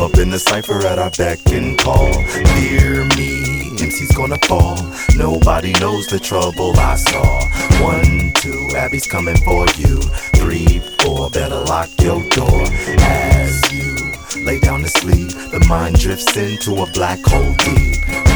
up in the cypher at our beck and call. Fear me, MC's gonna fall. Nobody knows the trouble I saw. 1, 2, Abby's coming for you. 3, 4, better lock your door. As you lay down to sleep, the mind drifts into a black hole deep.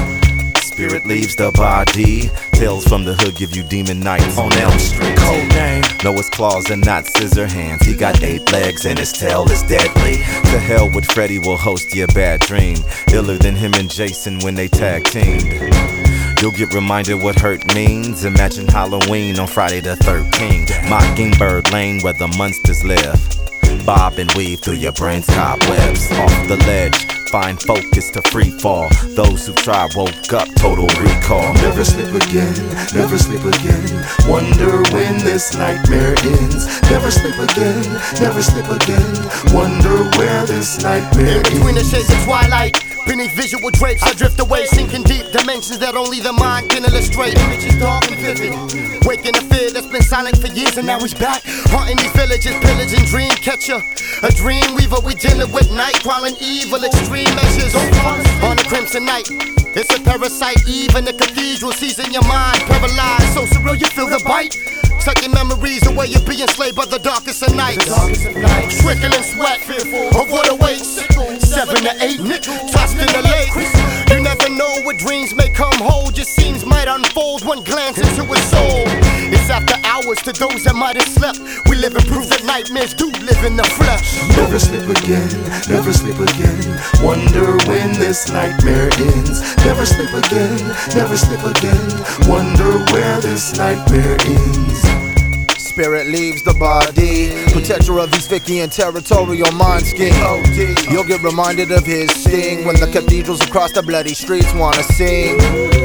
Spirit leaves the body. Tales from the hood give you demon nights on Elm Street. Code name, know his claws and not scissor hands. He got 8 legs and his tail is deadly. To hell with Freddy will host your bad dream. Iller than him and Jason when they tag teamed. You'll get reminded what hurt means. Imagine Halloween on Friday the 13th. Mockingbird Lane where the monsters live. Bob and weave through your brain's cobwebs. Off the ledge, find focus to free fall. Those who tried woke up, total recall. Never sleep again, never sleep again. Wonder when this nightmare ends. Never sleep again, never sleep again. Wonder where this nightmare ends. In between the shades of twilight, beneath visual drapes, I drift away, sinking deep dimensions that only the mind can illustrate. Images dark and vivid, waking a fear that's been silent for years and now he's back. Haunting these villages, pillaging dream catcher. A dream weaver, we dealing with night, crawling evil, extreme measures. On the crimson night, it's a parasite. Even the cathedral seizing your mind, paralyzed. So surreal you feel the bite. Sucking memories away, you're being enslaved by the darkest of nights. Trickling sweat of what awaits. 7 to 8, tossed in the lake. You never know what dreams may come whole. Just scenes might unfold, one glance into his soul. It's after hours to those that might have slept. We live in proof that nightmares do live in the flesh. Never sleep again, never sleep again. Wonder when this nightmare ends. Never sleep again, never sleep again. Wonder where this nightmare ends. Spirit leaves the body, protector of these Vickian territorial mind scheme. You'll get reminded of his sting when the cathedrals across the bloody streets wanna sing.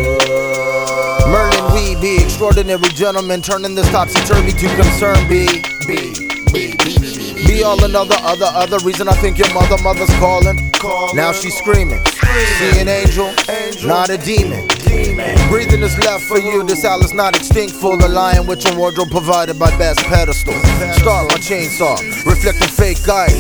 Merlin Weeby, extraordinary gentleman, turning this topsy-turvy to concern. Be all another other reason I think your mother's calling. Now she's screaming. See an angel, not a demon. Breathing is left for you. This owl is not extinct. Full of lion with your wardrobe provided by best pedestal. Start my chainsaw, reflecting fake eyes.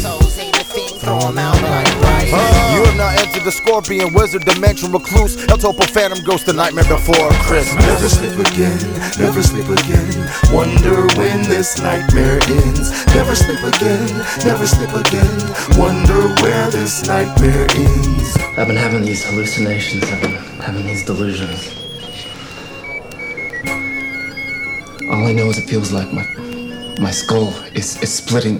You have now entered the scorpion, wizard, dimension, recluse, El Topo, phantom, ghost, the nightmare before Christmas. Never sleep again, never sleep again. Wonder when this nightmare ends. Never sleep again, never sleep again. Wonder where this nightmare ends. I've been having these hallucinations, I've been having these delusions. All I know is it feels like my skull is splitting